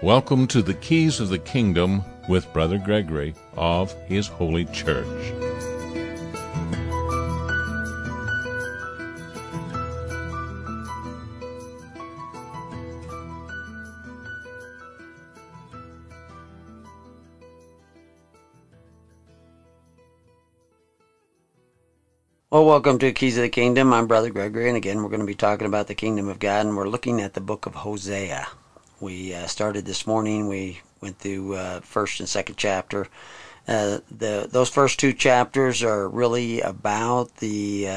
Welcome to the Keys of the Kingdom with Brother Gregory of His Holy Church. Well, welcome to Keys of the Kingdom. I'm Brother Gregory, and again, we're going to be talking about the Kingdom of God, and we're looking at the book of Hosea. We started this morning. We went through first and second chapter. Those first two chapters are really about the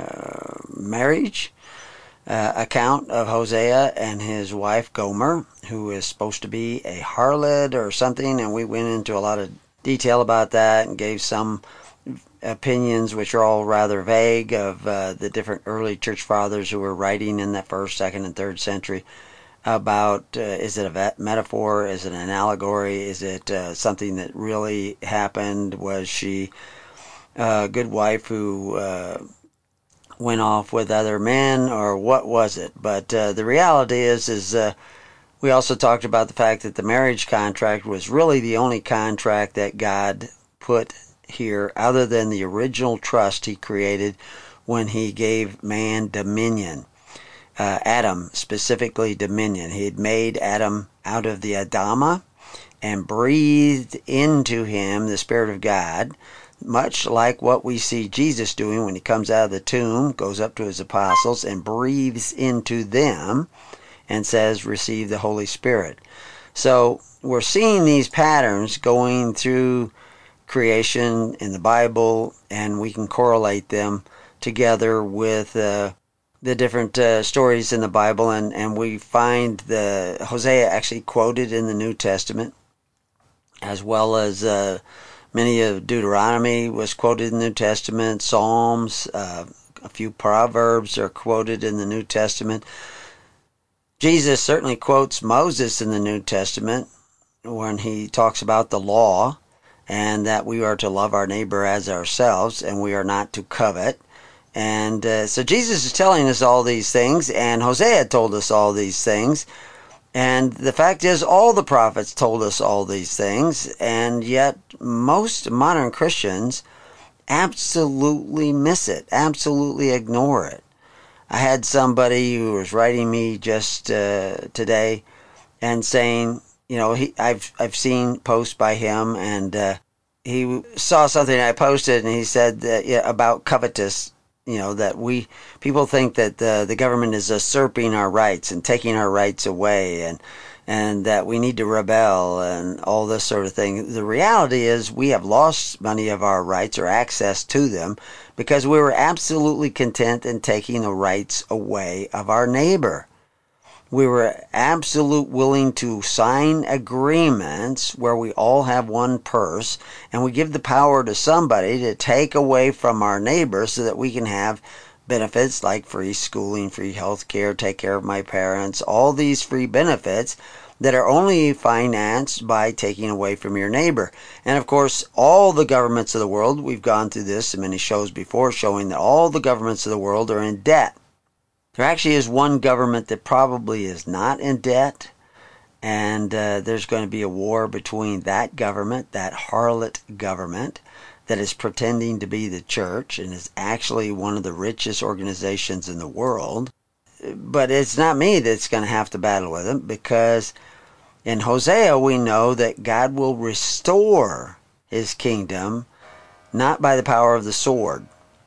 marriage account of Hosea and his wife Gomer, who is supposed to be a harlot or something, and we went into a lot of detail about that and gave some opinions, which are all rather vague, of the different early church fathers who were writing in that first, second, and third century about is it a metaphor, is it an allegory, is it something that really happened, was she a good wife who went off with other men, or what was it? But the reality is we also talked about the fact that the marriage contract was really the only contract that God put here other than the original trust he created when he gave man dominion. Adam, specifically dominion. He had made Adam out of the Adama and breathed into him the Spirit of God, much like what we see Jesus doing when he comes out of the tomb, goes up to his apostles and breathes into them and says, receive the Holy Spirit. So we're seeing these patterns going through creation in the Bible, and we can correlate them together with the different stories in the Bible, and we find the Hosea actually quoted in the New Testament, as well as many of Deuteronomy was quoted in the New Testament, Psalms, a few Proverbs are quoted in the New Testament. Jesus certainly quotes Moses in the New Testament when he talks about the law, and that we are to love our neighbor as ourselves, and we are not to covet. And so Jesus is telling us all these things, and Hosea told us all these things. And the fact is, all the prophets told us all these things, and yet most modern Christians absolutely miss it, absolutely ignore it. I had somebody who was writing me just today and saying, you know, I've seen posts by him, and he saw something I posted, and he said that, about covetous. You know, that people think that the government is usurping our rights and taking our rights away, and that we need to rebel and all this sort of thing. The reality is we have lost many of our rights or access to them because we were absolutely content in taking the rights away of our neighbor. We were absolutely willing to sign agreements where we all have one purse, and we give the power to somebody to take away from our neighbor so that we can have benefits like free schooling, free health care, take care of my parents, all these free benefits that are only financed by taking away from your neighbor. And of course, all the governments of the world, we've gone through this in many shows before, showing that all the governments of the world are in debt. There actually is one government that probably is not in debt, and there's going to be a war between that government, that harlot government, that is pretending to be the church and is actually one of the richest organizations in the world. But it's not me that's going to have to battle with them, because in Hosea we know that God will restore his kingdom, not by the power of the sword.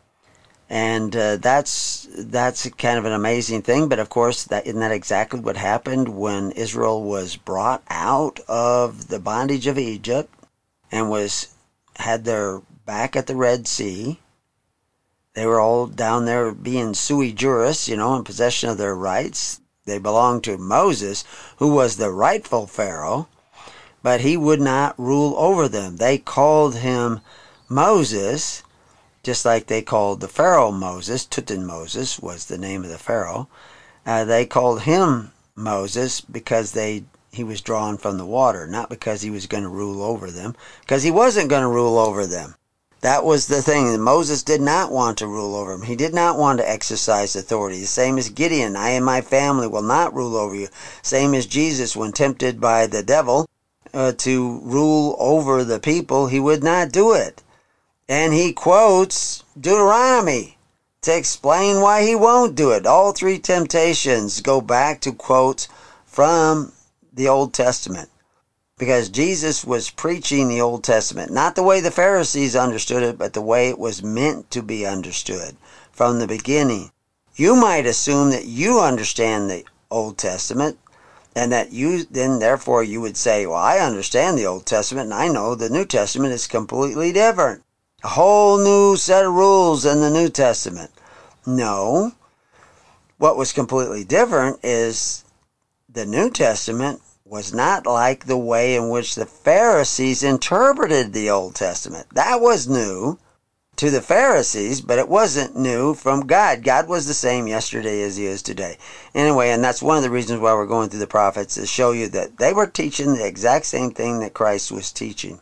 And that's kind of an amazing thing. But of course, isn't that exactly what happened when Israel was brought out of the bondage of Egypt and had their back at the Red Sea? They were all down there being sui juris, in possession of their rights. They belonged to Moses, who was the rightful Pharaoh, but he would not rule over them. They called him Moses, just like they called the Pharaoh Moses. Tutmosis was the name of the Pharaoh. They called him Moses because he was drawn from the water, not because he was going to rule over them, because he wasn't going to rule over them. That was the thing. Moses did not want to rule over him. He did not want to exercise authority. The same as Gideon. I and my family will not rule over you. Same as Jesus, when tempted by the devil to rule over the people, he would not do it. And he quotes Deuteronomy to explain why he won't do it. All three temptations go back to quotes from the Old Testament. Because Jesus was preaching the Old Testament, not the way the Pharisees understood it, but the way it was meant to be understood from the beginning. You might assume that you understand the Old Testament, and that therefore you would say, well, I understand the Old Testament, and I know the New Testament is completely different. A whole new set of rules in the New Testament. No. What was completely different is the New Testament was not like the way in which the Pharisees interpreted the Old Testament. That was new to the Pharisees, but it wasn't new from God. God was the same yesterday as he is today. Anyway, and that's one of the reasons why we're going through the prophets, to show you that they were teaching the exact same thing that Christ was teaching.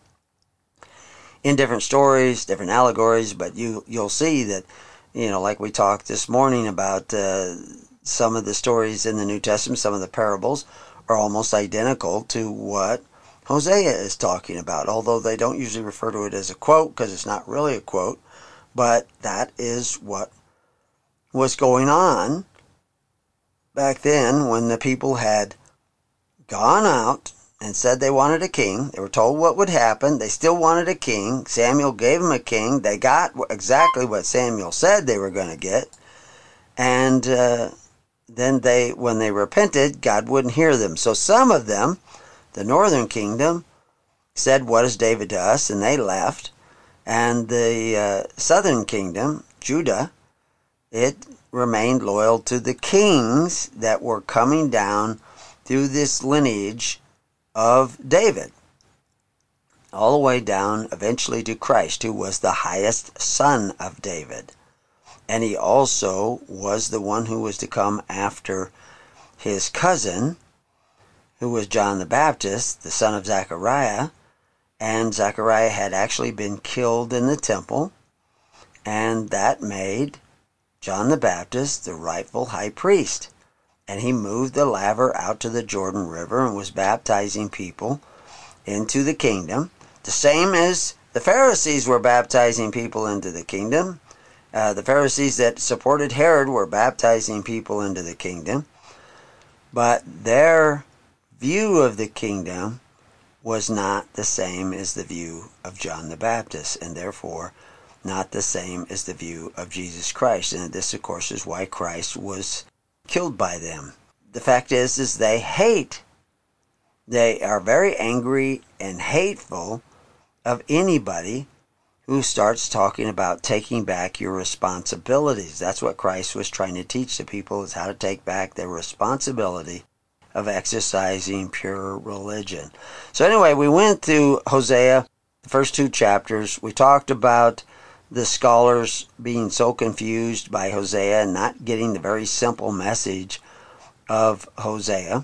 In different stories, different allegories, but you'll see that, like we talked this morning about some of the stories in the New Testament, some of the parables, are almost identical to what Hosea is talking about, although they don't usually refer to it as a quote because it's not really a quote, but that is what was going on back then when the people had gone out and said they wanted a king. They were told what would happen. They still wanted a king. Samuel gave them a king. They got exactly what Samuel said they were going to get, and then when they repented, God wouldn't hear them. So some of them, the northern kingdom, said, what is David to us? And they left. And the southern kingdom, Judah, it remained loyal to the kings that were coming down through this lineage of David, all the way down eventually to Christ, who was the highest son of David. And he also was the one who was to come after his cousin, who was John the Baptist, the son of Zechariah. And Zechariah had actually been killed in the temple, and that made John the Baptist the rightful high priest. And he moved the laver out to the Jordan River and was baptizing people into the kingdom, the same as the Pharisees were baptizing people into the kingdom. The Pharisees that supported Herod were baptizing people into the kingdom, but their view of the kingdom was not the same as the view of John the Baptist, and therefore not the same as the view of Jesus Christ. And this, of course, is why Christ was killed by them. The fact is they hate. They are very angry and hateful of anybody who starts talking about taking back your responsibilities. That's what Christ was trying to teach the people, is how to take back their responsibility of exercising pure religion. So anyway, we went through Hosea, the first 2 chapters. We talked about the scholars being so confused by Hosea and not getting the very simple message of Hosea,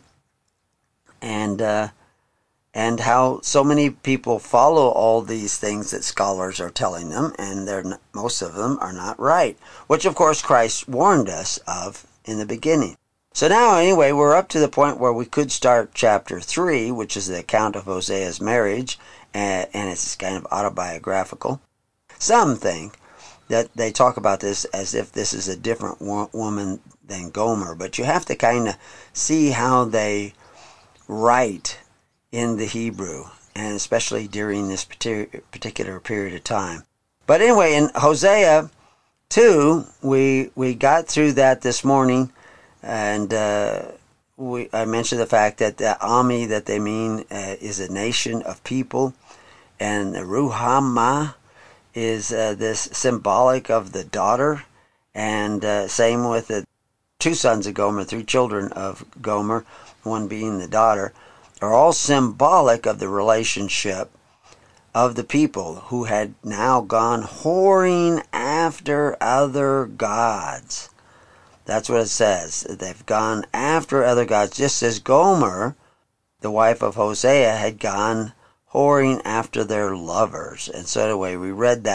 and how so many people follow all these things that scholars are telling them, and most of them are not right, which of course Christ warned us of in the beginning. So now anyway, we're up to the point where we could start chapter 3, which is the account of Hosea's marriage, and it's kind of autobiographical. Some think that they talk about this as if this is a different woman than Gomer, but you have to kind of see how they write in the Hebrew, and especially during this particular period of time. But anyway, in Hosea 2, we got through that this morning, and I mentioned the fact that the Ami that they mean is a nation of people, and the Ruhamah is this symbolic of the daughter, and same with the 2 sons of Gomer, 3 children of Gomer, one being the daughter, are all symbolic of the relationship of the people who had now gone whoring after other gods. That's what it says. They've gone after other gods, just as Gomer, the wife of Hosea, had gone whoring after their lovers. And so anyway, we read that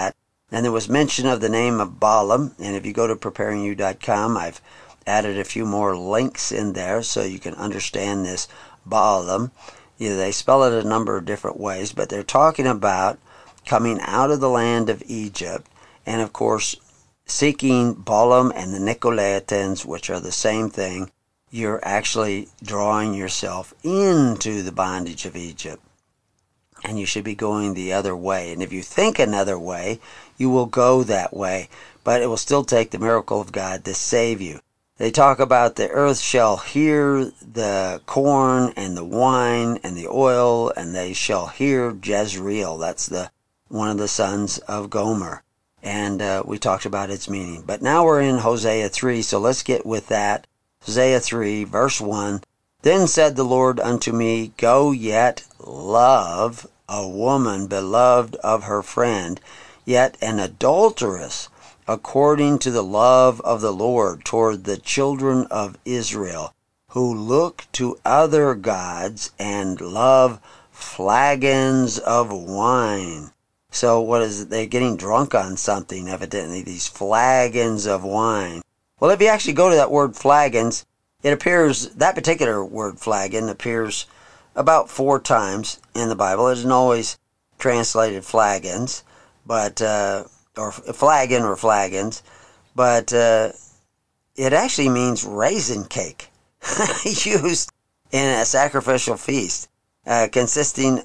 And there was mention of the name of Balaam, and if you go to preparingyou.com, I've added a few more links in there so you can understand this Balaam. They spell it a number of different ways, but they're talking about coming out of the land of Egypt, and of course, seeking Balaam and the Nicolaitans, which are the same thing. You're actually drawing yourself into the bondage of Egypt, and you should be going the other way. And if you think another way, you will go that way, but it will still take the miracle of God to save you. They talk about the earth shall hear the corn and the wine and the oil, and they shall hear Jezreel. That's one of the sons of Gomer. And we talked about its meaning. But now we're in Hosea 3, so let's get with that. Hosea 3, verse 1. Then said the Lord unto me, Go yet, love a woman beloved of her friend, yet an adulteress, according to the love of the Lord toward the children of Israel, who look to other gods and love flagons of wine. So what is it? They're getting drunk on something, evidently, these flagons of wine. Well, if you actually go to that word flagons, it appears, that particular word flagon appears about 4 times in the Bible. It isn't always translated flagons, but or flagon or flagons, but it actually means raisin cake used in a sacrificial feast, consistently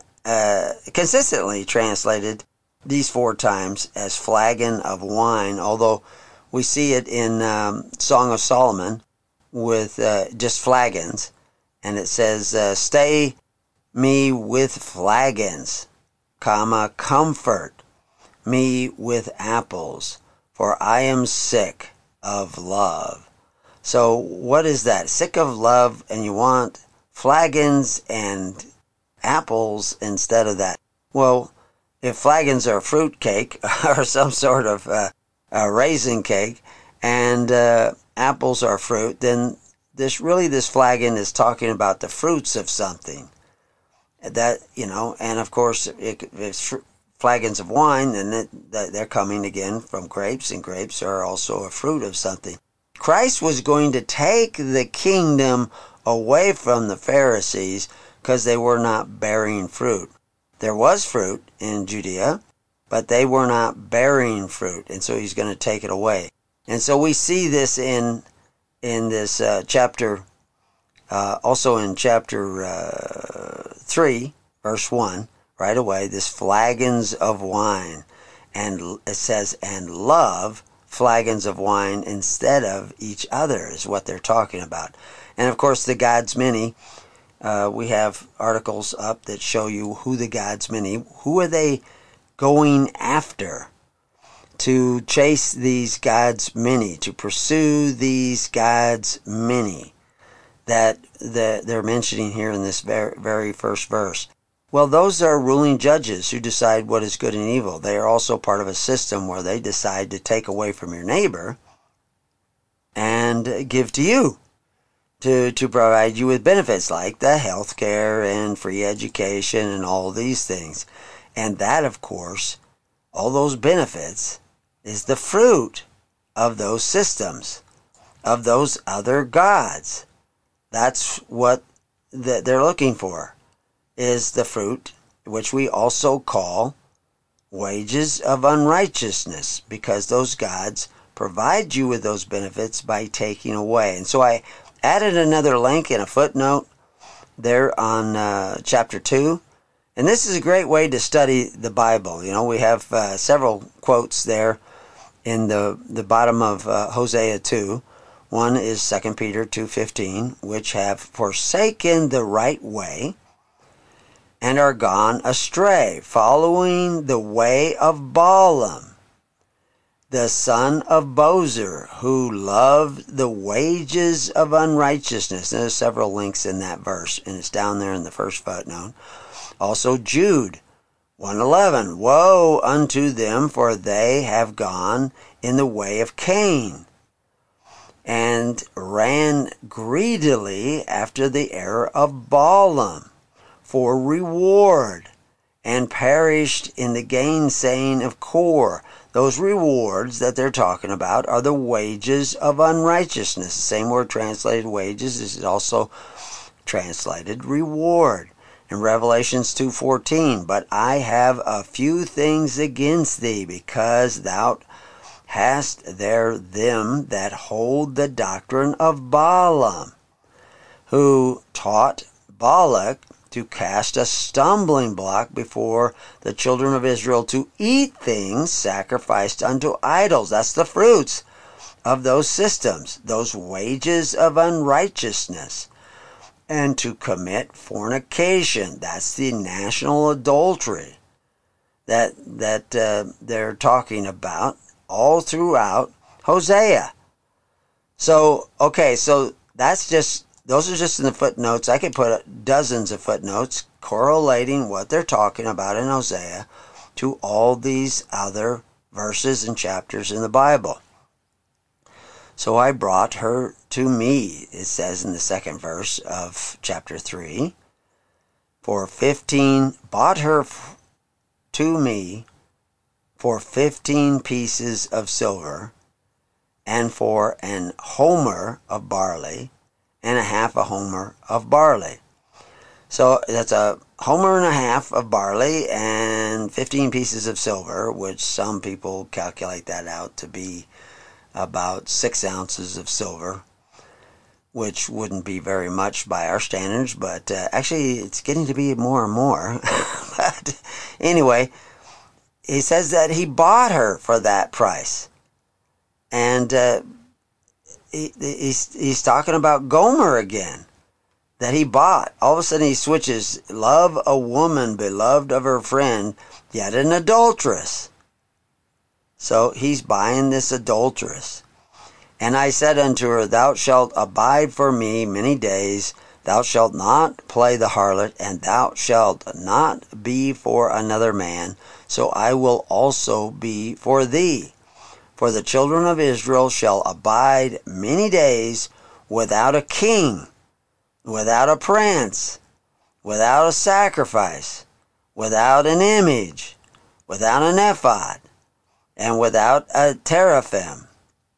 translated these 4 times as flagon of wine, although we see it in Song of Solomon with just flagons, and it says, stay me with flagons, comfort me with apples, for I am sick of love. So what is that? Sick of love, and you want flagons and apples instead of that. Well, if flagons are fruit cake or some sort of raisin cake, and apples are fruit, then this flagon is talking about the fruits of something. That, and of course, if it's flagons of wine, then they're coming again from grapes, and grapes are also a fruit of something. Christ was going to take the kingdom away from the Pharisees because they were not bearing fruit. There was fruit in Judea, but they were not bearing fruit, and so he's going to take it away. And so we see this in this chapter, also in chapter 3, verse 1, right away, this flagons of wine. And it says, and love flagons of wine instead of each other is what they're talking about. And of course, the gods many, we have articles up that show you who the gods many, who are they going after to chase these gods many, to pursue these gods many that they're mentioning here in this very first verse. Well, those are ruling judges who decide what is good and evil. They are also part of a system where they decide to take away from your neighbor and give to you to provide you with benefits like the health care and free education and all these things. And that, of course, all those benefits is the fruit of those systems, of those other gods. That's what they're looking for, is the fruit, which we also call wages of unrighteousness, because those gods provide you with those benefits by taking away. And so I added another link in a footnote there on chapter 2. And this is a great way to study the Bible. We have several quotes there in the bottom of Hosea 2. One is 2 Peter 2:15, which have forsaken the right way and are gone astray, following the way of Balaam, the son of Bozer, who loved the wages of unrighteousness. And there's several links in that verse, and it's down there in the first footnote. Also Jude 1:11, woe unto them, for they have gone in the way of Cain, and ran greedily after the error of Balaam for reward, and perished in the gainsaying of Kor, those rewards that they're talking about are the wages of unrighteousness. The same word translated wages is also translated reward. In Revelations 2:14, but I have a few things against thee, because thou hast there them that hold the doctrine of Balaam, who taught Balak to cast a stumbling block before the children of Israel to eat things sacrificed unto idols. That's the fruits of those systems, those wages of unrighteousness. And to commit fornication. That's the national adultery that they're talking about all throughout Hosea. So, okay, so those are just in the footnotes. I could put dozens of footnotes correlating what they're talking about in Hosea to all these other verses and chapters in the Bible. So I brought her to me, it says in the second verse of chapter 3, bought her to me for 15 pieces of silver, and for an homer of barley, and a half a homer of barley. So that's a homer and a half of barley and 15 pieces of silver, which some people calculate that out to be about 6 ounces of silver, which wouldn't be very much by our standards, but actually it's getting to be more and more. But anyway, he says that he bought her for that price. And he's talking about Gomer again, that he bought. All of a sudden he switches, love a woman beloved of her friend, yet an adulteress. So he's buying this adulteress. And I said unto her, thou shalt abide for me many days, thou shalt not play the harlot, and thou shalt not be for another man, so I will also be for thee. For the children of Israel shall abide many days without a king, without a prince, without a sacrifice, without an image, without an ephod, and without a teraphim.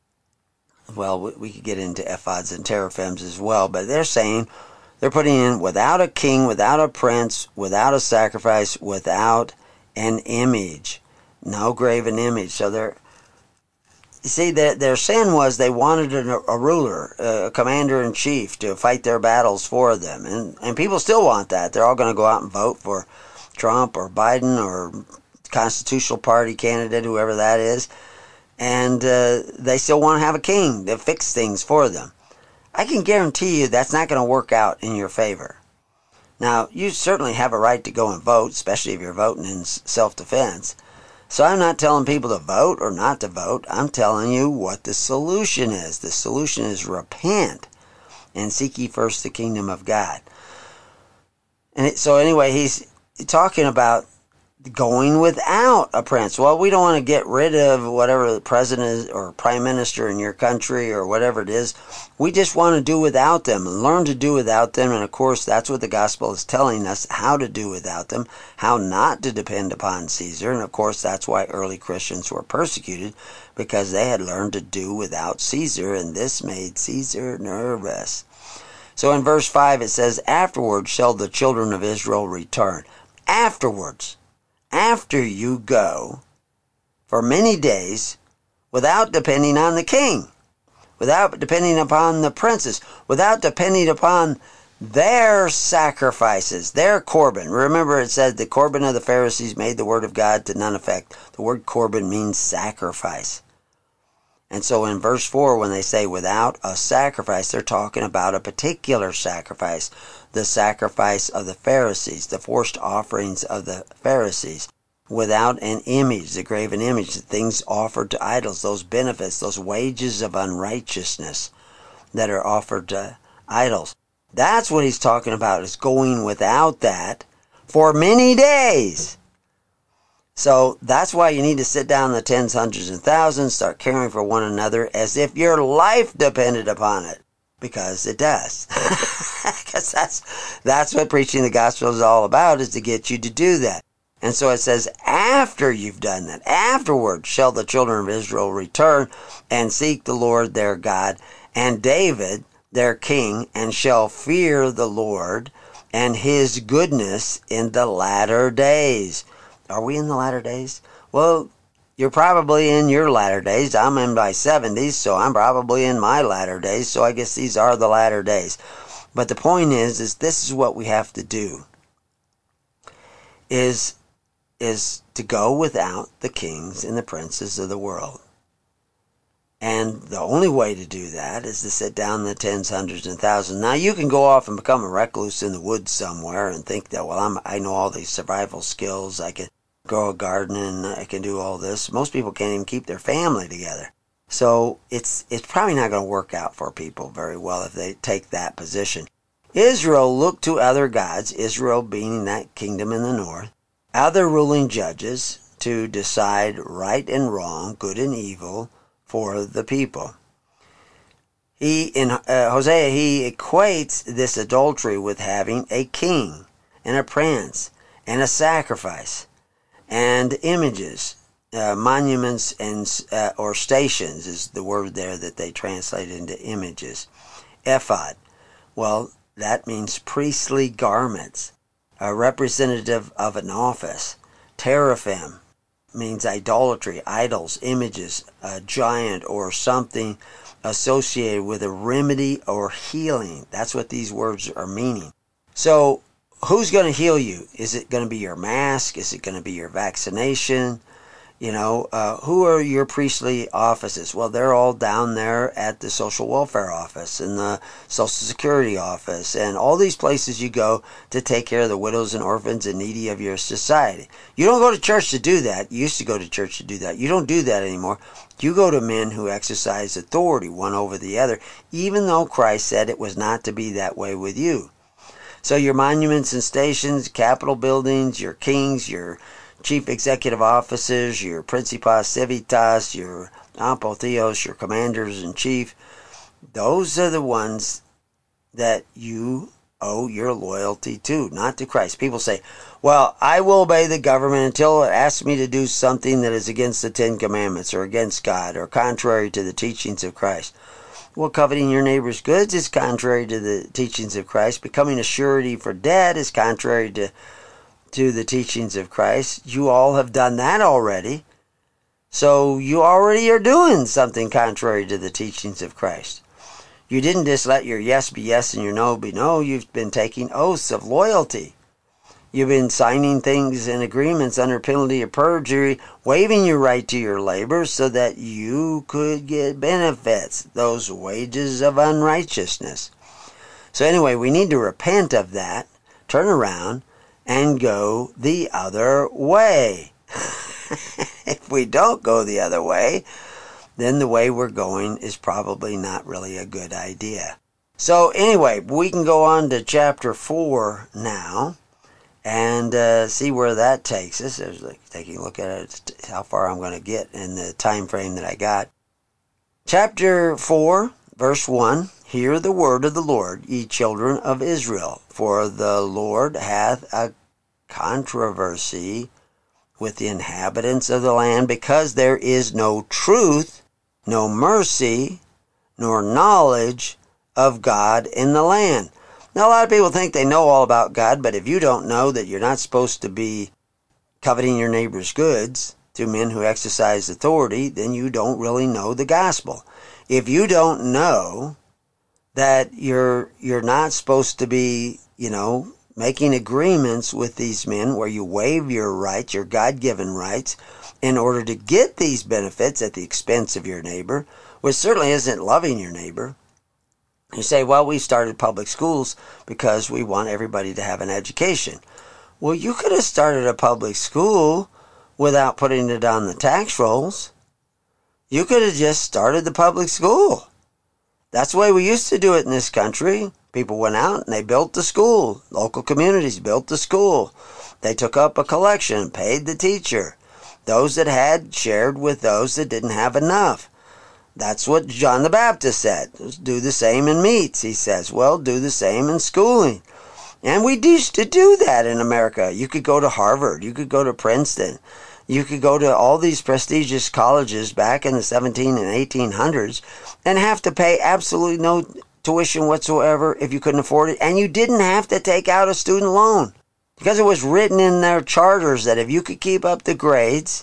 Well, we could get into ephods and teraphims as well, but they're putting in without a king, without a prince, without a sacrifice, without an image. No graven image. So you see, their sin was they wanted a ruler, a commander-in-chief to fight their battles for them. And people still want that. They're all going to go out and vote for Trump or Biden or Constitutional Party candidate, whoever that is. And they still want to have a king to fix things for them. I can guarantee you that's not going to work out in your favor. Now, you certainly have a right to go and vote, especially if you're voting in self-defense. So I'm not telling people to vote or not to vote. I'm telling you what the solution is. The solution is repent and seek ye first the kingdom of God. So anyway, he's talking about going without a prince. Well, we don't want to get rid of whatever the president is or prime minister in your country or whatever it is. We just want to do without them and learn to do without them. And of course, that's what the gospel is telling us, how to do without them, how not to depend upon Caesar. And of course, that's why early Christians were persecuted, because they had learned to do without Caesar, and this made Caesar nervous. So in verse 5 it says, afterwards shall the children of Israel return. Afterwards. After you go for many days without depending on the king, without depending upon the princes, without depending upon their sacrifices, their Corban. Remember, it said the Corban of the Pharisees made the word of God to none effect. The word Corban means sacrifice. And so in verse 4, when they say without a sacrifice, they're talking about a particular sacrifice, the sacrifice of the Pharisees, the forced offerings of the Pharisees, without an image, the graven image, the things offered to idols, those benefits, those wages of unrighteousness that are offered to idols. That's what he's talking about, is going without that for many days. So that's why you need to sit down in the tens, hundreds, and thousands, start caring for one another as if your life depended upon it. Because it does. Because that's what preaching the gospel is all about, is to get you to do that. And so it says, after you've done that, afterward shall the children of Israel return and seek the Lord their God and David their king, and shall fear the Lord and his goodness in the latter days. Are we in the latter days? Well, you're probably in your latter days. I'm in my 70s, so I'm probably in my latter days. So I guess these are the latter days. But the point is this is what we have to do, is to go without the kings and the princes of the world. And the only way to do that is to sit down in the tens, hundreds, and thousands. Now, you can go off and become a recluse in the woods somewhere and think that, well, I know all these survival skills. I can grow a garden and I can do all this. Most people can't even keep their family together. So it's probably not going to work out for people very well if they take that position. Israel looked to other gods, Israel being that kingdom in the north, other ruling judges to decide right and wrong, good and evil, for the people. In Hosea, he equates this adultery with having a king and a prince and a sacrifice and images, monuments and or stations is the word there that they translate into images. Ephod, well, that means priestly garments, a representative of an office. Teraphim means idolatry, idols, images, a giant or something associated with a remedy or healing. That's what these words are meaning. So who's going to heal you? Is it going to be your mask? Is it going to be your vaccination? Who are your priestly offices? Well, they're all down there at the social welfare office and the social security office and all these places you go to take care of the widows and orphans and needy of your society. You don't go to church to do that. You used to go to church to do that. You don't do that anymore. You go to men who exercise authority one over the other, even though Christ said it was not to be that way with you. So your monuments and stations, capitol buildings, your kings, your chief executive officers, your principas civitas, your apotheos, your commanders-in-chief, those are the ones that you owe your loyalty to, not to Christ. People say, well, I will obey the government until it asks me to do something that is against the Ten Commandments or against God or contrary to the teachings of Christ. Well, coveting your neighbor's goods is contrary to the teachings of Christ. Becoming a surety for debt is contrary to the teachings of Christ. You all have done that already. So you already are doing something contrary to the teachings of Christ. You didn't just let your yes be yes and your no be no. You've been taking oaths of loyalty. You've been signing things and agreements under penalty of perjury, waiving your right to your labor so that you could get benefits, those wages of unrighteousness. So anyway, we need to repent of that, turn around, and go the other way. If we don't go the other way, then the way we're going is probably not really a good idea. So anyway, we can go on to chapter 4 now and see where that takes us. I was taking a look at it, how far I'm going to get in the time frame that I got. Chapter 4, verse 1, Hear the word of the Lord, ye children of Israel, for the Lord hath a controversy with the inhabitants of the land, because there is no truth, no mercy, nor knowledge of God in the land. Now, a lot of people think they know all about God, but if you don't know that you're not supposed to be coveting your neighbor's goods to men who exercise authority, then you don't really know the gospel. If you don't know that you're not supposed to be, making agreements with these men where you waive your rights, your God-given rights, in order to get these benefits at the expense of your neighbor, which certainly isn't loving your neighbor. You say, well, we started public schools because we want everybody to have an education. Well, you could have started a public school without putting it on the tax rolls. You could have just started the public school. That's the way we used to do it in this country. People went out and they built the school. Local communities built the school. They took up a collection, paid the teacher. Those that had shared with those that didn't have enough. That's what John the Baptist said. Do the same in meats, he says. Well, do the same in schooling. And we used to do that in America. You could go to Harvard. You could go to Princeton. You could go to all these prestigious colleges back in the 17 and 1800s and have to pay absolutely no tuition whatsoever if you couldn't afford it. And you didn't have to take out a student loan because it was written in their charters that if you could keep up the grades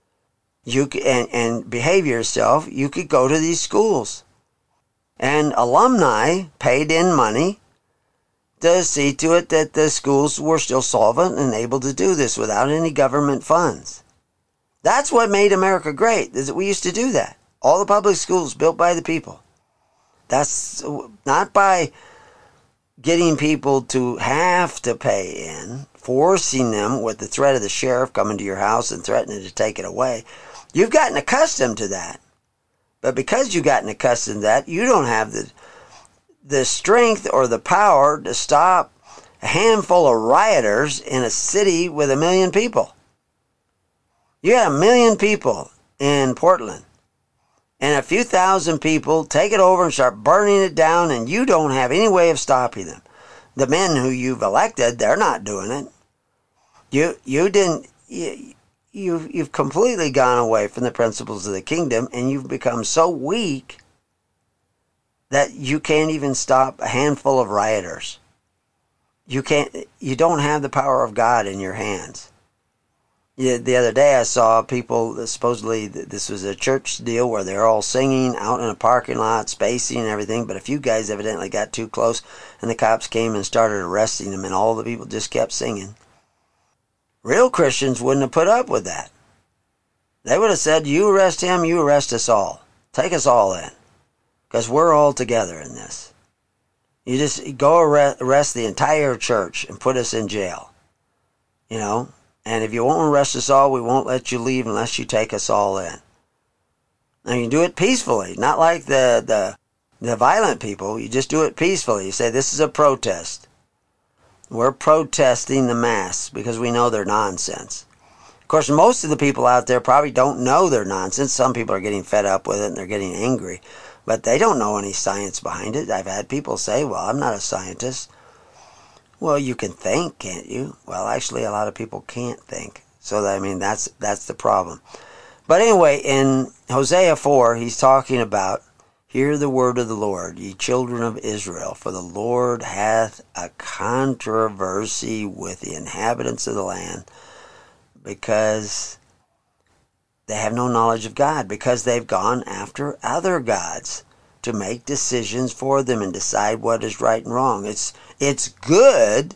and behave yourself, you could go to these schools. And alumni paid in money to see to it that the schools were still solvent and able to do this without any government funds. That's what made America great, is that we used to do that. All the public schools built by the people. That's not by getting people to have to pay in, forcing them with the threat of the sheriff coming to your house and threatening to take it away. You've gotten accustomed to that. But because you've gotten accustomed to that, you don't have the strength or the power to stop a handful of rioters in a city with 1 million people. You got 1 million people in Portland, and a few thousand people take it over and start burning it down, and you don't have any way of stopping them. The men who you've elected, they're not doing it. You've completely gone away from the principles of the kingdom, and you've become so weak that you can't even stop a handful of rioters. You don't have the power of God in your hands. The other day I saw people, supposedly this was a church deal where they're all singing out in a parking lot, spacing and everything, but a few guys evidently got too close and the cops came and started arresting them, and all the people just kept singing. Real Christians wouldn't have put up with that. They would have said, you arrest him, you arrest us all. Take us all in. Because we're all together in this. You just go arrest the entire church and put us in jail. You know? And if you won't arrest us all, we won't let you leave unless you take us all in. And you do it peacefully, not like the violent people. You just do it peacefully. You say, this is a protest. We're protesting the mass because we know they're nonsense. Of course, most of the people out there probably don't know they're nonsense. Some people are getting fed up with it and they're getting angry. But they don't know any science behind it. I've had people say, well, I'm not a scientist. Well, you can think, can't you? Well, actually, a lot of people can't think. So, that's the problem. But anyway, in Hosea 4, he's talking about, hear the word of the Lord, ye children of Israel, for the Lord hath a controversy with the inhabitants of the land, because they have no knowledge of God, because they've gone after other gods to make decisions for them and decide what is right and wrong. It's good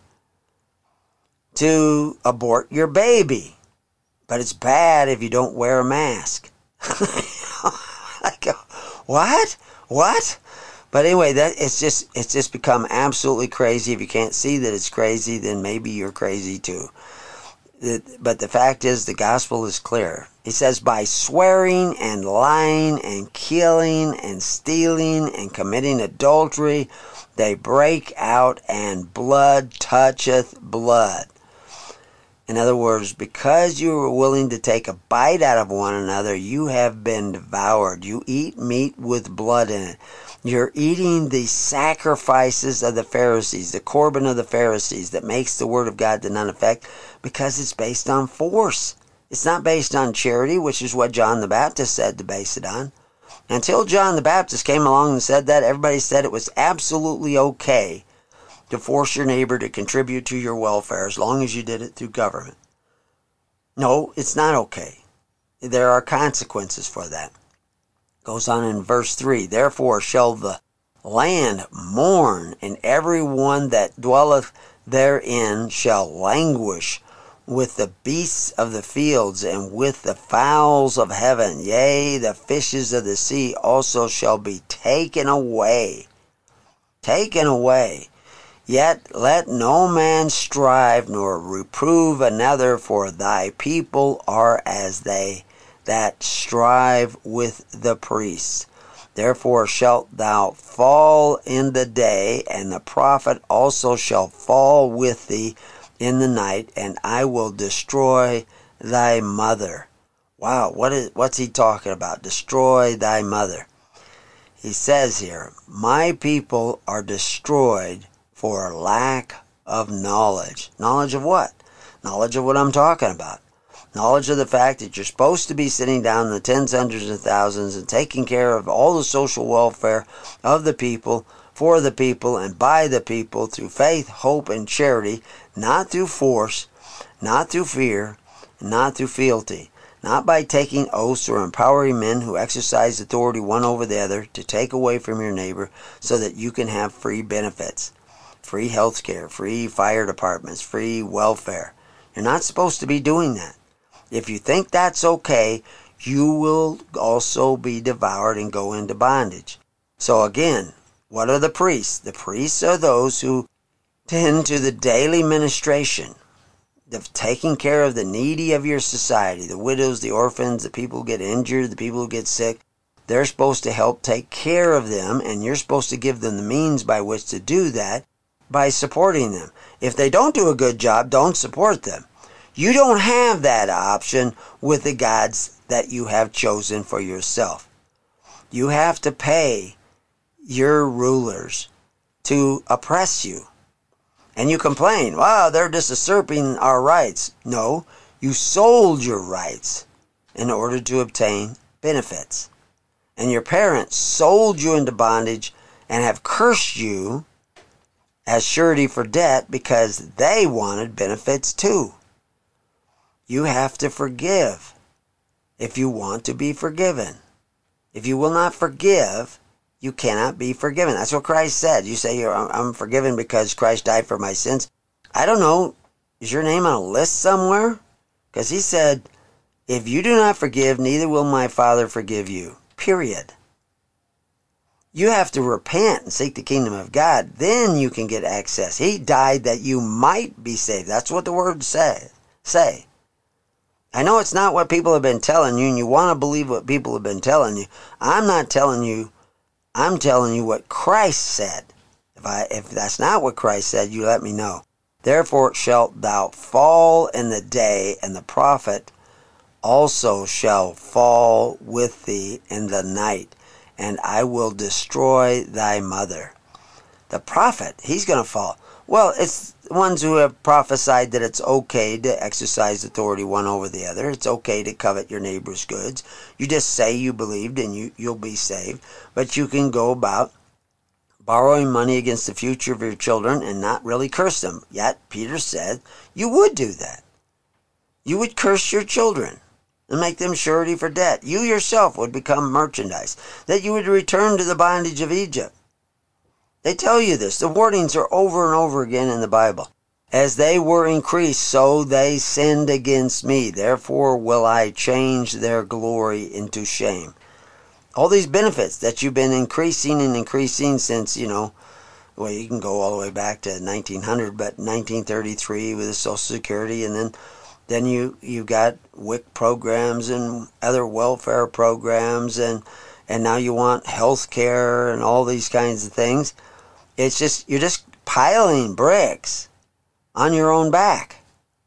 to abort your baby, but it's bad if you don't wear a mask. I go, what? But anyway, it's just become absolutely crazy. If you can't see that it's crazy, then maybe you're crazy too. But the fact is, the gospel is clear. He says, by swearing and lying and killing and stealing and committing adultery, they break out, and blood toucheth blood. In other words, because you were willing to take a bite out of one another, you have been devoured. You eat meat with blood in it. You're eating the sacrifices of the Pharisees, the Corban of the Pharisees that makes the word of God to none effect, because it's based on force. It's not based on charity, which is what John the Baptist said to base it on. Until John the Baptist came along and said that, everybody said it was absolutely okay to force your neighbor to contribute to your welfare as long as you did it through government. No, it's not okay. There are consequences for that. Goes on in verse 3, therefore shall the land mourn, and every one that dwelleth therein shall languish with the beasts of the fields and with the fowls of heaven. Yea, the fishes of the sea also shall be taken away. Taken away. Yet let no man strive nor reprove another, for thy people are as they that strive with the priests. Therefore shalt thou fall in the day, and the prophet also shall fall with thee in the night, and I will destroy thy mother. Wow, what's he talking about? Destroy thy mother. He says here, my people are destroyed for lack of knowledge. Knowledge of what? Knowledge of what I'm talking about. Knowledge of the fact that you're supposed to be sitting down in the tens, hundreds, and thousands and taking care of all the social welfare of the people, for the people, and by the people through faith, hope, and charity, not through force, not through fear, and not through fealty, not by taking oaths or empowering men who exercise authority one over the other to take away from your neighbor so that you can have free benefits, free health care, free fire departments, free welfare. You're not supposed to be doing that. If you think that's okay, you will also be devoured and go into bondage. So again, what are the priests? The priests are those who tend to the daily ministration, of taking care of the needy of your society, the widows, the orphans, the people who get injured, the people who get sick. They're supposed to help take care of them, and you're supposed to give them the means by which to do that by supporting them. If they don't do a good job, don't support them. You don't have that option with the gods that you have chosen for yourself. You have to pay your rulers to oppress you. And you complain, wow, they're just usurping our rights. No, you sold your rights in order to obtain benefits. And your parents sold you into bondage and have cursed you as surety for debt because they wanted benefits too. You have to forgive if you want to be forgiven. If you will not forgive, you cannot be forgiven. That's what Christ said. You say, I'm forgiven because Christ died for my sins. I don't know. Is your name on a list somewhere? Because he said, if you do not forgive, neither will my Father forgive you. Period. You have to repent and seek the kingdom of God. Then you can get access. He died that you might be saved. That's what the words say. I know it's not what people have been telling you, and you want to believe what people have been telling you. I'm not telling you. I'm telling you what Christ said. If that's not what Christ said, you let me know. Therefore shalt thou fall in the day, and the prophet also shall fall with thee in the night, and I will destroy thy mother. The prophet, he's going to fall. Well, it's the ones who have prophesied that it's okay to exercise authority one over the other. It's okay to covet your neighbor's goods. You just say you believed and you'll be saved. But you can go about borrowing money against the future of your children and not really curse them. Yet, Peter said you would do that. You would curse your children and make them surety for debt. You yourself would become merchandise, that you would return to the bondage of Egypt. They tell you this. The warnings are over and over again in the Bible. As they were increased, so they sinned against me. Therefore will I change their glory into shame. All these benefits that you've been increasing and increasing since, well, you can go all the way back to 1900, but 1933 with the Social Security, and then you got WIC programs and other welfare programs, and now you want health care and all these kinds of things. It's just, you're just piling bricks on your own back.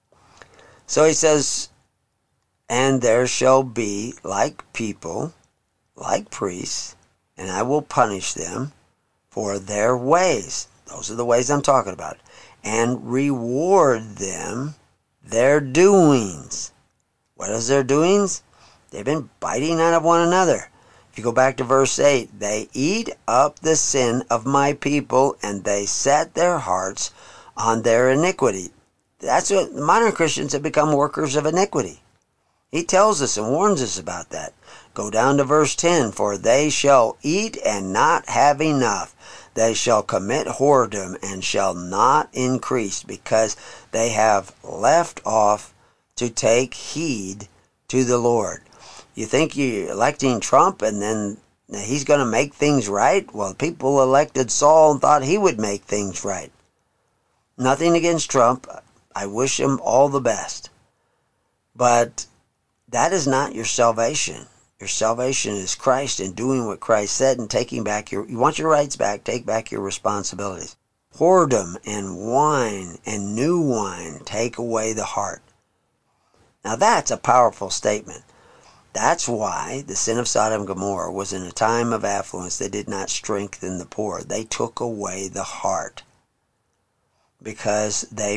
So he says, and there shall be like people, like priests, and I will punish them for their ways. Those are the ways I'm talking about. And reward them their doings. What is their doings? They've been biting out of one another. If you go back to verse 8, they eat up the sin of my people, and they set their hearts on their iniquity. That's what modern Christians have become, workers of iniquity. He tells us and warns us about that. Go down to verse 10, for they shall eat and not have enough. They shall commit whoredom and shall not increase, because they have left off to take heed to the Lord. You think you're electing Trump and then he's going to make things right? Well, people elected Saul and thought he would make things right. Nothing against Trump. I wish him all the best. But that is not your salvation. Your salvation is Christ and doing what Christ said and taking back you want your rights back, take back your responsibilities. Whoredom and wine and new wine take away the heart. Now that's a powerful statement. That's why the sin of Sodom and Gomorrah was in a time of affluence. They did not strengthen the poor. They took away the heart. because they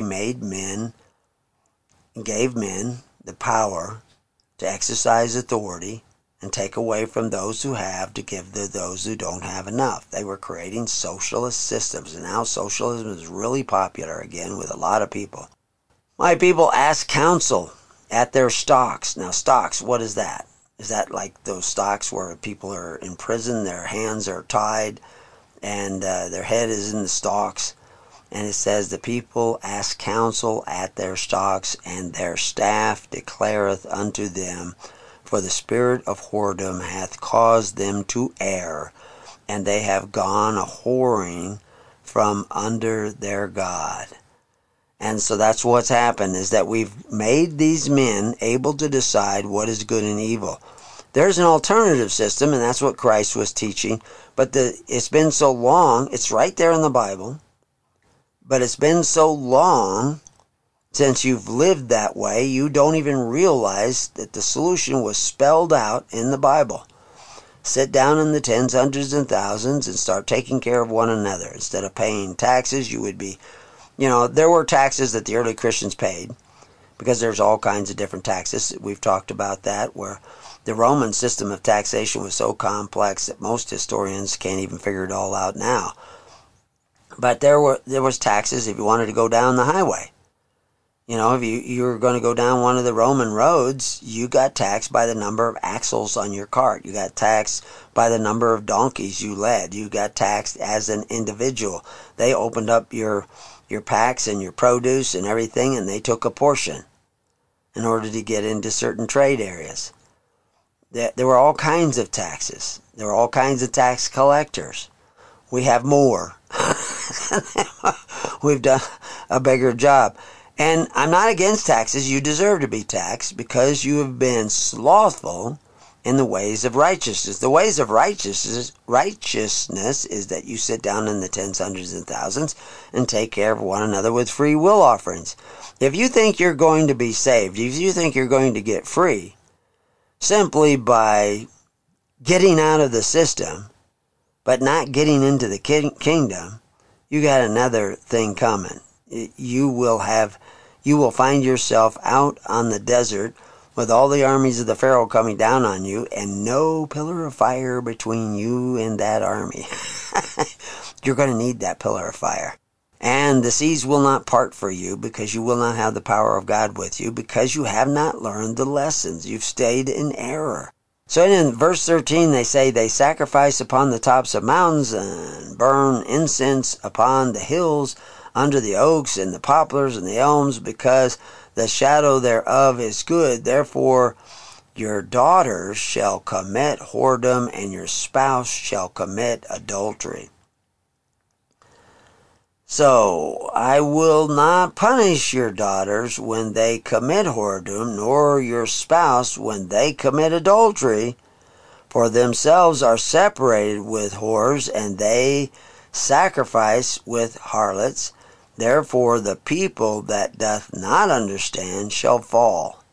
gave men the power to exercise authority and take away from those who have to give to those who don't have enough. They were creating socialist systems, and now socialism is really popular again with a lot of people. My people ask counsel at their stocks. Now, stocks, what is that? Is that like those stocks where people are in prison, their hands are tied, and their head is in the stocks? And it says, the people ask counsel at their stocks, and their staff declareth unto them, for the spirit of whoredom hath caused them to err, and they have gone a whoring from under their God. And so that's what's happened, is that we've made these men able to decide what is good and evil. There's an alternative system, and that's what Christ was teaching, but it's been so long, it's right there in the Bible, but it's been so long since you've lived that way, you don't even realize that the solution was spelled out in the Bible. Sit down in the tens, hundreds, and thousands and start taking care of one another. Instead of paying taxes, you would be, there were taxes that the early Christians paid, because there's all kinds of different taxes. We've talked about that, where the Roman system of taxation was so complex that most historians can't even figure it all out now. But there was taxes if you wanted to go down the highway. If you were going to go down one of the Roman roads, you got taxed by the number of axles on your cart. You got taxed by the number of donkeys you led. You got taxed as an individual. They opened up your packs and your produce and everything, and they took a portion in order to get into certain trade areas. There were all kinds of taxes. There were all kinds of tax collectors. We have more. We've done a bigger job. And I'm not against taxes. You deserve to be taxed because you have been slothful in the ways of righteousness. The ways of righteousness is that you sit down in the tens, hundreds, and thousands and take care of one another with free will offerings. If you think you're going to be saved, if you think you're going to get free simply by getting out of the system but not getting into the kingdom, you got another thing coming. You will find yourself out on the desert with all the armies of the Pharaoh coming down on you, and no pillar of fire between you and that army. You're going to need that pillar of fire. And the seas will not part for you, because you will not have the power of God with you, because you have not learned the lessons. You've stayed in error. So in verse 13 they say, they sacrifice upon the tops of mountains and burn incense upon the hills, under the oaks and the poplars and the elms, because the shadow thereof is good. Therefore your daughters shall commit whoredom, and your spouse shall commit adultery. So I will not punish your daughters when they commit whoredom, nor your spouse when they commit adultery, for themselves are separated with whores, and they sacrifice with harlots. Therefore the people that doth not understand shall fall.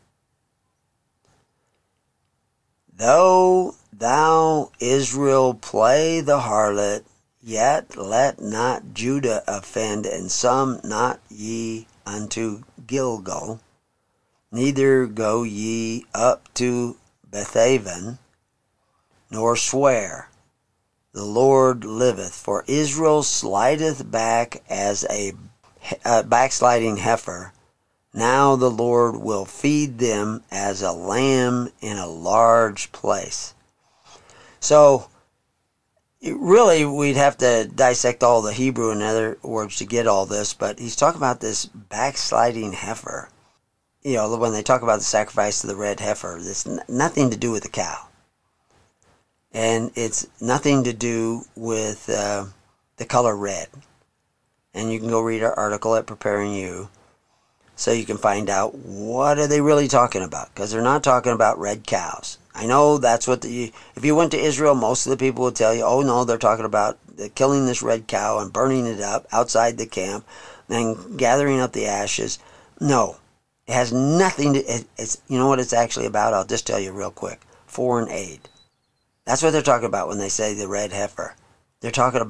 Though thou, Israel, play the harlot, yet let not Judah offend, and some not ye unto Gilgal, neither go ye up to Bethaven, nor swear. The Lord liveth, for Israel slideth back as a backsliding heifer. Now the Lord will feed them as a lamb in a large place. So, really, we'd have to dissect all the Hebrew and other words to get all this, but he's talking about this backsliding heifer. When they talk about the sacrifice of the red heifer, it's nothing to do with the cow. And it's nothing to do with the color red. And you can go read our article at Preparing You, so you can find out what are they really talking about, because they're not talking about red cows. I know that's what if you went to Israel, most of the people would tell you, oh no, they're talking about killing this red cow and burning it up outside the camp and gathering up the ashes. No, it has nothing to, it's, you know what it's actually about? I'll just tell you real quick. Foreign aid. That's what they're talking about when they say the red heifer. They're talking about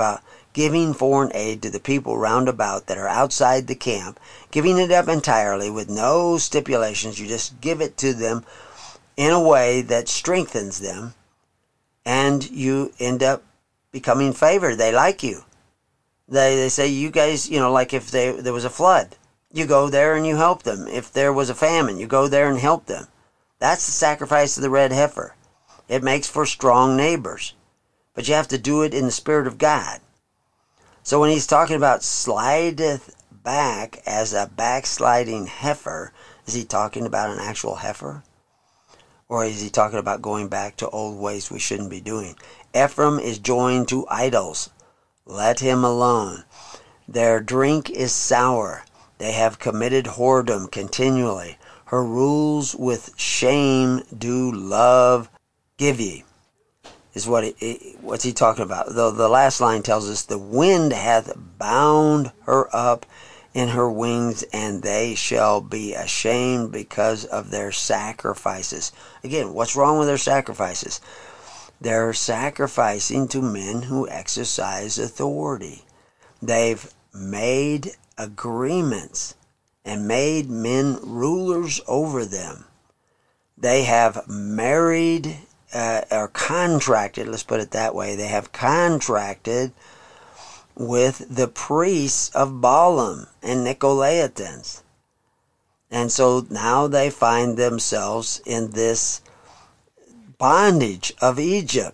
giving foreign aid to the people round about that are outside the camp, giving it up entirely with no stipulations. You just give it to them in a way that strengthens them, and you end up becoming favored. They like you. They say, you guys, like if there was a flood, you go there and you help them. If there was a famine, you go there and help them. That's the sacrifice of the red heifer. It makes for strong neighbors. But you have to do it in the Spirit of God. So when he's talking about slideth back as a backsliding heifer, is he talking about an actual heifer? Or is he talking about going back to old ways we shouldn't be doing? Ephraim is joined to idols. Let him alone. Their drink is sour. They have committed whoredom continually. Her rules with shame do love give ye. Is what's he talking about? The last line tells us, the wind hath bound her up in her wings, and they shall be ashamed because of their sacrifices. Again, what's wrong with their sacrifices? They're sacrificing to men who exercise authority. They've made agreements and made men rulers over them. They have married or contracted, let's put it that way, they have contracted with the priests of Balaam and Nicolaitans. And so now they find themselves in this bondage of Egypt.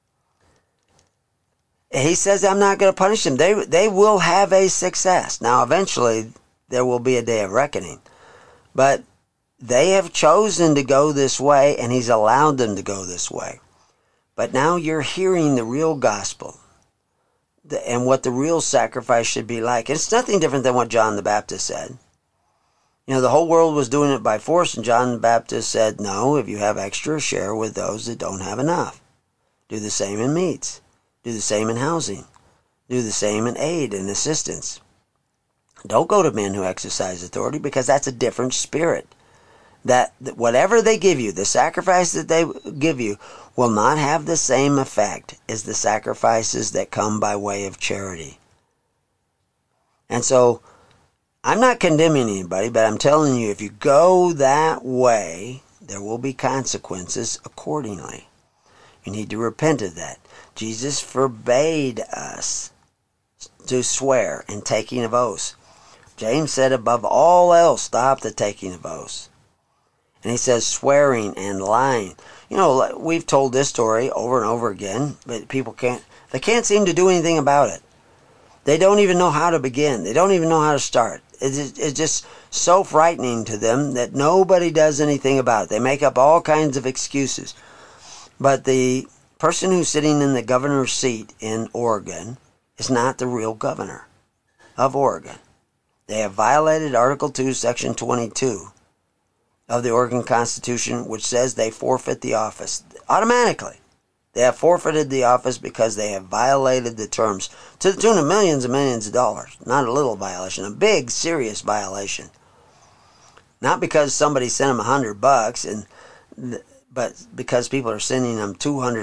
He says, I'm not going to punish them. They will have a success. Now, eventually, there will be a day of reckoning. But they have chosen to go this way, and he's allowed them to go this way. But now you're hearing the real gospel and what the real sacrifice should be like. It's nothing different than what John the Baptist said. The whole world was doing it by force, and John the Baptist said, no, if you have extra, share with those that don't have enough. Do the same in meats. Do the same in housing. Do the same in aid and assistance. Don't go to men who exercise authority, because that's a different spirit. That whatever they give you, the sacrifice that they give you, will not have the same effect as the sacrifices that come by way of charity. And so, I'm not condemning anybody, but I'm telling you, if you go that way, there will be consequences accordingly. You need to repent of that. Jesus forbade us to swear and taking of oaths. James said, above all else, stop the taking of oaths. And he says swearing and lying. We've told this story over and over again, but people can't seem to do anything about it. They don't even know how to begin. They don't even know how to start. It's just so frightening to them that nobody does anything about it. They make up all kinds of excuses. But the person who's sitting in the governor's seat in Oregon is not the real governor of Oregon. They have violated Article 2, Section 22 of the Oregon Constitution, which says they forfeit the office automatically. They have forfeited the office because they have violated the terms to the tune of millions and millions of dollars. Not a little violation, a big, serious violation. Not because somebody sent them $100, but because people are sending them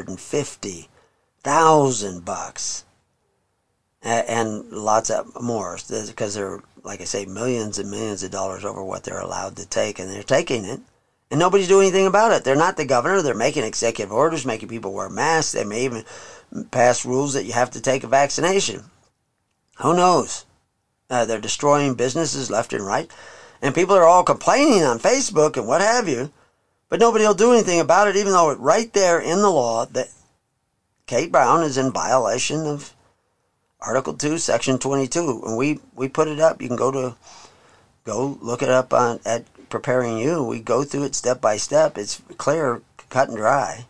$250,000 and lots of more, because they're, like I say, millions and millions of dollars over what they're allowed to take, and they're taking it. And nobody's doing anything about it. They're not the governor. They're making executive orders, making people wear masks. They may even pass rules that you have to take a vaccination. Who knows? They're destroying businesses left and right. And people are all complaining on Facebook and what have you. But nobody will do anything about it, even though it's right there in the law that Kate Brown is in violation of Article 2, Section 22. And we put it up. You can go look it up at Preparing You. We go through it step by step. It's clear, cut and dry.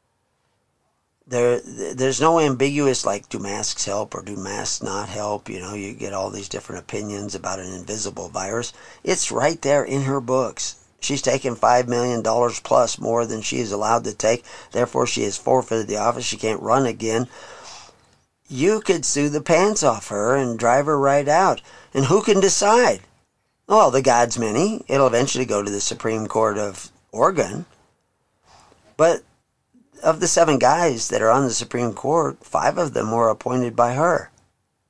There's no ambiguous like, do masks help or do masks not help? You get all these different opinions about an invisible virus. It's right there in her books. She's taken $5 million plus more than she is allowed to take. Therefore, she has forfeited the office. She can't run again. You could sue the pants off her and drive her right out. And who can decide? Well, the God's many. It'll eventually go to the Supreme Court of Oregon. But of the 7 guys that are on the Supreme Court, 5 of them were appointed by her.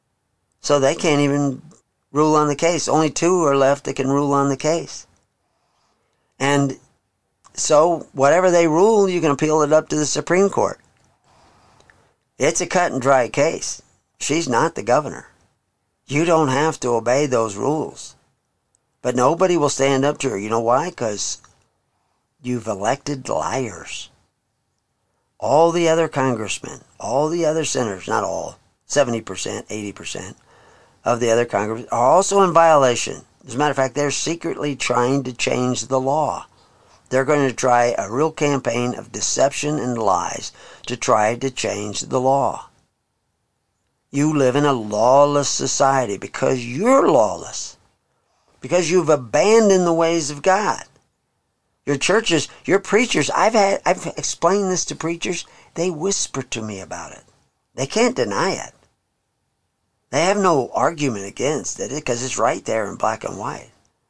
So they can't even rule on the case. Only 2 are left that can rule on the case. And so whatever they rule, you can appeal it up to the Supreme Court. It's a cut and dry case. She's not the governor. You don't have to obey those rules. But nobody will stand up to her. You know why? Because you've elected liars. All the other congressmen, all the other senators, not all, 70%, 80% of the other congressmen are also in violation. As a matter of fact, they're secretly trying to change the law. They're going to try a real campaign of deception and lies to try to change the law. You live in a lawless society because you're lawless. Because you've abandoned the ways of God. Your churches, your preachers, I've explained this to preachers. They whisper to me about it. They can't deny it. They have no argument against it because it's right there in black and white.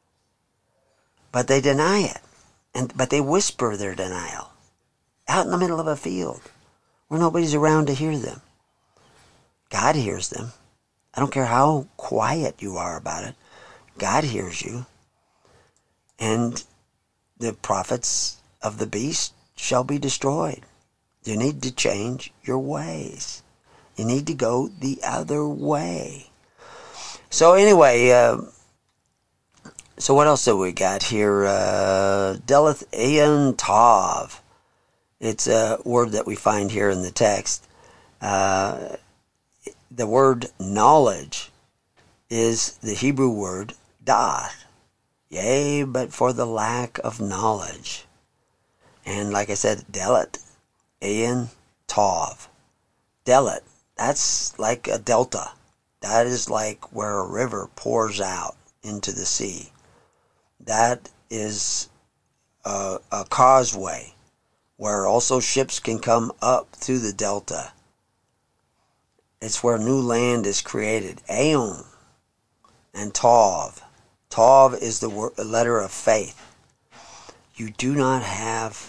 But they deny it. But they whisper their denial out in the middle of a field where nobody's around to hear them. God hears them. I don't care how quiet you are about it. God hears you. And the prophets of the beast shall be destroyed. You need to change your ways. You need to go the other way. So anyway, so what else have we got here? Deleth Ayan Tav. It's a word that we find here in the text. The word knowledge is the Hebrew word da'at. Yea, but for the lack of knowledge. And like I said, Delet Ayan Tav. Delet, that's like a delta. That is like where a river pours out into the sea. That is a causeway where also ships can come up through the delta. It's where new land is created. Aeon and Tav. Tav is the letter of faith. You do not have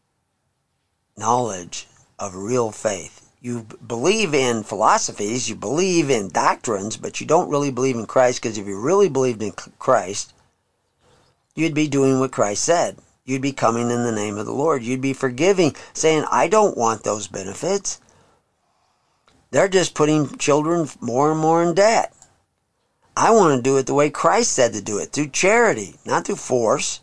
knowledge of real faith. You believe in philosophies, you believe in doctrines, but you don't really believe in Christ, because if you really believed in Christ, you'd be doing what Christ said. You'd be coming in the name of the Lord. You'd be forgiving, saying, I don't want those benefits. They're just putting children more and more in debt. I want to do it the way Christ said to do it, through charity, not through force.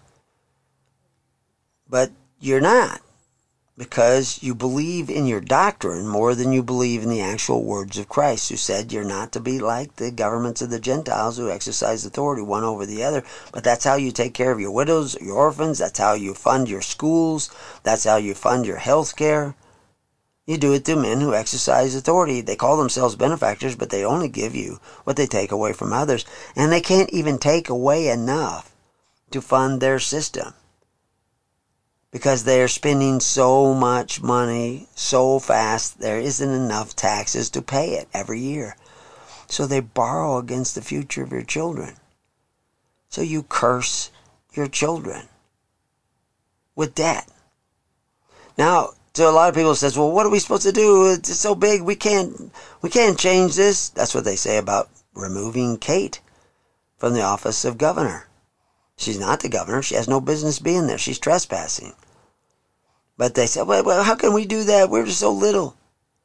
But you're not, because you believe in your doctrine more than you believe in the actual words of Christ, who said you're not to be like the governments of the Gentiles who exercise authority one over the other. But that's how you take care of your widows, your orphans. That's how you fund your schools. That's how you fund your health care. You do it through men who exercise authority. They call themselves benefactors, but they only give you what they take away from others. And they can't even take away enough to fund their system, because they are spending so much money so fast, there isn't enough taxes to pay it every year. So they borrow against the future of your children. So you curse your children with debt. Now, so a lot of people says, well, what are we supposed to do? It's so big, we can't change this. That's what they say about removing Kate from the office of governor. She's not the governor. She has no business being there. She's trespassing. But they said, well, how can we do that? We're just so little.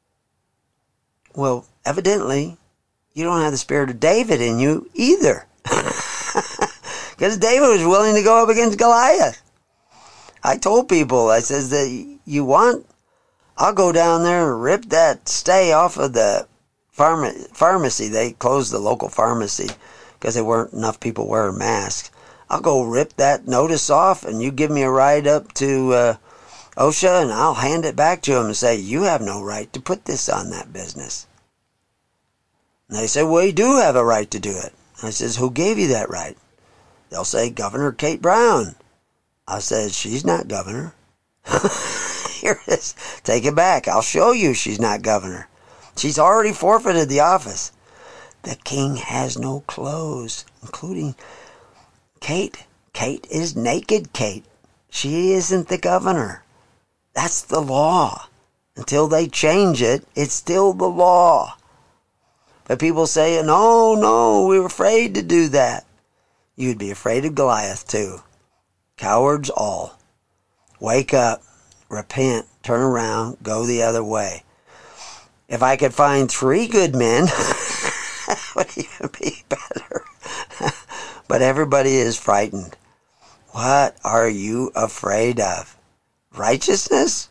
Well, evidently, you don't have the spirit of David in you either. Because David was willing to go up against Goliath. I told people, I says that you want, I'll go down there and rip that stay off of the pharmacy. They closed the local pharmacy because there weren't enough people wearing masks. I'll go rip that notice off, and you give me a ride up to OSHA, and I'll hand it back to them and say, you have no right to put this on that business. And they say, well, you do have a right to do it. I says, who gave you that right? They'll say, Governor Kate Brown. I said, she's not governor. Here it is. Take it back. I'll show you she's not governor. She's already forfeited the office. The king has no clothes, including Kate. Kate is naked, Kate. She isn't the governor. That's the law. Until they change it, it's still the law. But people say, no, no, we were afraid to do that. You'd be afraid of Goliath too. Cowards all. Wake up, repent, turn around, go the other way. If I could find 3 good men, that would even be better. But everybody is frightened. What are you afraid of? Righteousness?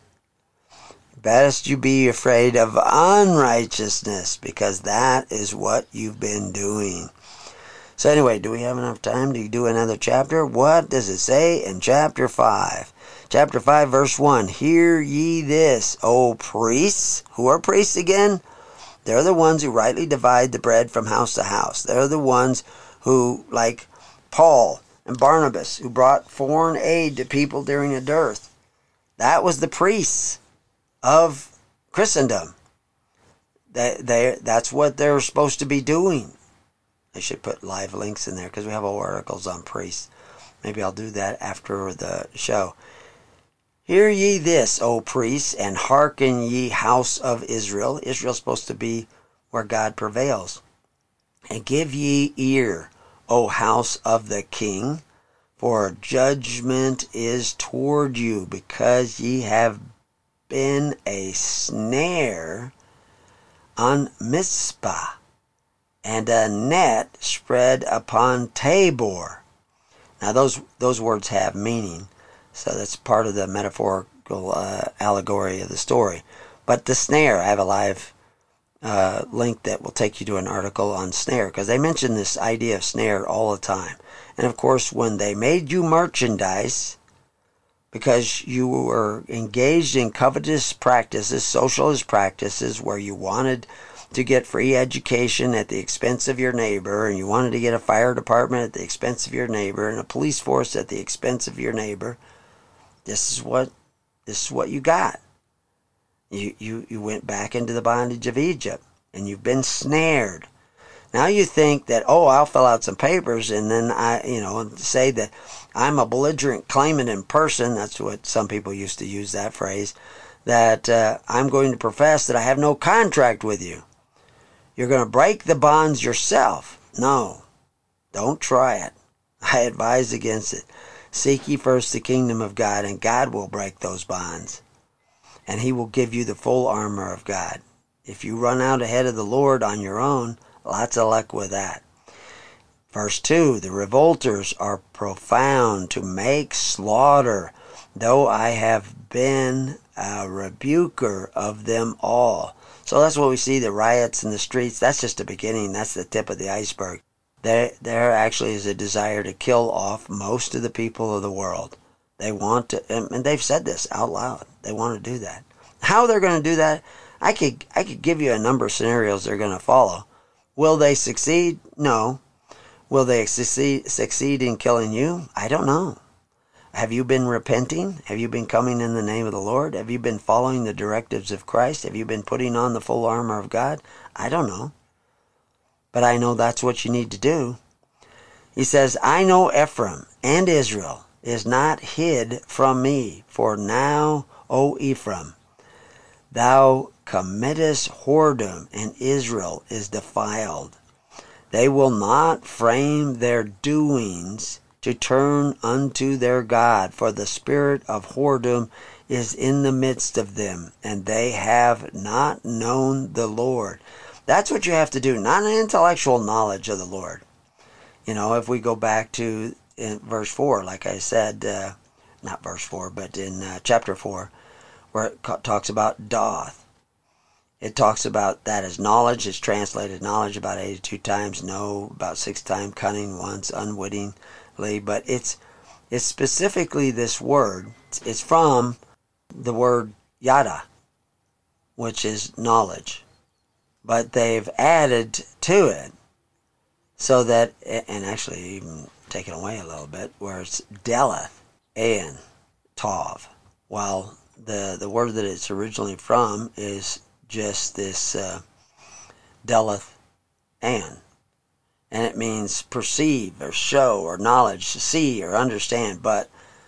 Best you be afraid of unrighteousness, because that is what you've been doing. So anyway, do we have enough time to do another chapter? What does it say in chapter 5? Chapter 5, verse 1. Hear ye this, O priests. Who are priests again? They're the ones who rightly divide the bread from house to house. They're the ones who, like Paul and Barnabas, who brought foreign aid to people during a dearth. That was the priests of Christendom. That's what they're supposed to be doing. I should put live links in there because we have all articles on priests. Maybe I'll do that after the show. Hear ye this, O priests, and hearken ye house of Israel. Israel's supposed to be where God prevails. And give ye ear, O house of the king, for judgment is toward you, because ye have been a snare on Mizpah, and a net spread upon Tabor. Now those words have meaning, so that's part of the metaphorical allegory of the story. But the snare, I have a live link that will take you to an article on snare, because they mention this idea of snare all the time. And of course, when they made you merchandise, because you were engaged in covetous practices, socialist practices, where you wanted to get free education at the expense of your neighbor, and you wanted to get a fire department at the expense of your neighbor, and a police force at the expense of your neighbor, this is what you got. You went back into the bondage of Egypt, and you've been snared. Now you think that, I'll fill out some papers and then say that I'm a belligerent claimant in person. That's what some people used to use that phrase. That I'm going to profess that I have no contract with you. You're going to break the bonds yourself. No, don't try it. I advise against it. Seek ye first the kingdom of God, and God will break those bonds. And He will give you the full armor of God. If you run out ahead of the Lord on your own, lots of luck with that. Verse 2, the revolters are profound to make slaughter, though I have been a rebuker of them all. So that's what we see, the riots in the streets. That's just the beginning. That's the tip of the iceberg. There actually is a desire to kill off most of the people of the world. They want to, and they've said this out loud. They want to do that. How they're going to do that, I could give you a number of scenarios they're going to follow. Will they succeed? No. Will they succeed in killing you? I don't know. Have you been repenting? Have you been coming in the name of the Lord? Have you been following the directives of Christ? Have you been putting on the full armor of God? I don't know. But I know that's what you need to do. He says, I know Ephraim and Israel is not hid from me. For now, O Ephraim, thou committest whoredom, and Israel is defiled. They will not frame their doings to turn unto their God, for the spirit of whoredom is in the midst of them, and they have not known the Lord. That's what you have to do, not an intellectual knowledge of the Lord. If we go back to in verse 4, like I said, not verse 4, but in chapter 4, where it talks about doth. It talks about that as knowledge. It's translated knowledge about 82 times, know about 6 times, cunning once, unwittingly. But it's specifically this word. It's from the word yada, which is knowledge. But they've added to it so that, and actually even taken away a little bit, where it's deleth and tov. While the word that it's originally from is just this deleth and it means perceive or show or knowledge, see or understand. But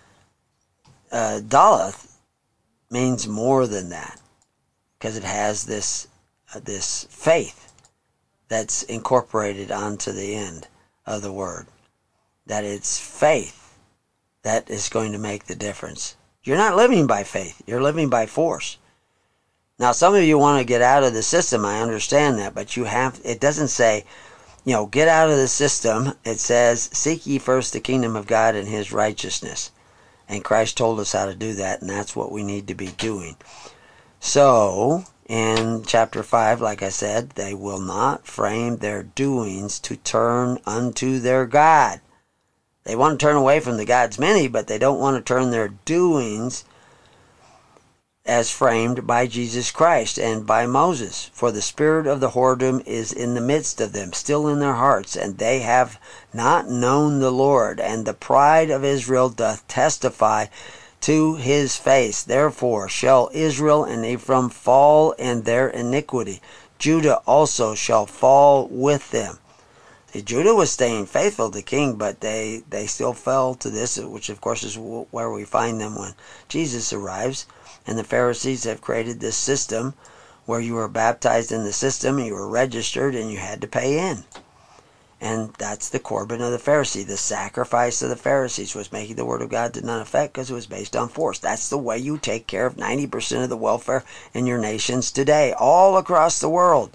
daleth means more than that, because it has this faith that's incorporated onto the end of the word. That it's faith that is going to make the difference. You're not living by faith. You're living by force. Now, some of you want to get out of the system. I understand that. But it doesn't say, get out of the system. It says, seek ye first the kingdom of God and his righteousness. And Christ told us how to do that, and that's what we need to be doing. So, in chapter 5, like I said, they will not frame their doings to turn unto their God. They want to turn away from the gods many, but they don't want to turn their doings as framed by Jesus Christ and by Moses. For the spirit of the whoredom is in the midst of them, still in their hearts, and they have not known the Lord. And the pride of Israel doth testify to his face. Therefore shall Israel and Ephraim fall in their iniquity. Judah also shall fall with them. See, Judah was staying faithful to the king, but they still fell to this, which of course is where we find them when Jesus arrives. And the Pharisees have created this system where you were baptized in the system, you were registered, and you had to pay in. And that's the Corban of the Pharisee. The sacrifice of the Pharisees was making the word of God to none effect because it was based on force. That's the way you take care of 90% of the welfare in your nations today, all across the world.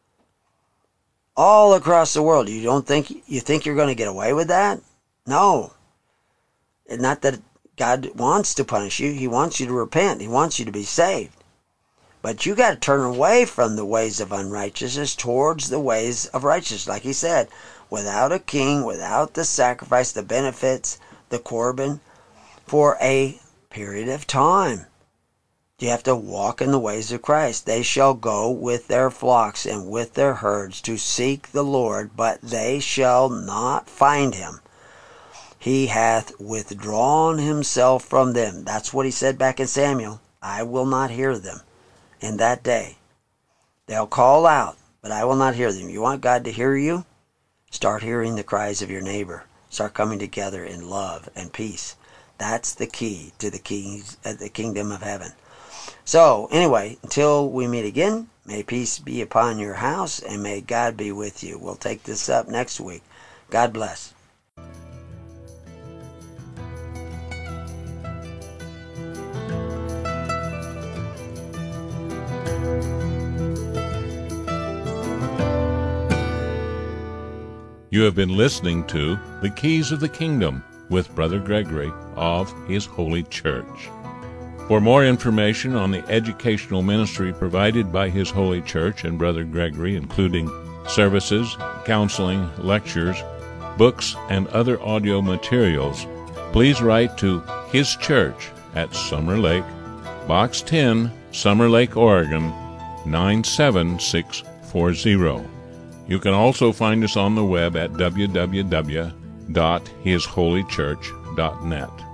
All across the world. You think you're going to get away with that? No. And not that God wants to punish you. He wants you to repent. He wants you to be saved. But you got to turn away from the ways of unrighteousness towards the ways of righteousness. Like he said, without a king, without the sacrifice, the benefits, the Corban, for a period of time. You have to walk in the ways of Christ. They shall go with their flocks and with their herds to seek the Lord, but they shall not find him. He hath withdrawn himself from them. That's what he said back in Samuel. I will not hear them in that day. They'll call out, but I will not hear them. You want God to hear you? Start hearing the cries of your neighbor. Start coming together in love and peace. That's the key to the kingdom of heaven. So, anyway, until we meet again, may peace be upon your house, and may God be with you. We'll take this up next week. God bless. You have been listening to The Keys of the Kingdom with Brother Gregory of His Holy Church. For more information on the educational ministry provided by His Holy Church and Brother Gregory, including services, counseling, lectures, books, and other audio materials, please write to His Church at Summer Lake, Box 10, Summer Lake, Oregon, 97640. You can also find us on the web at www.hisholychurch.net.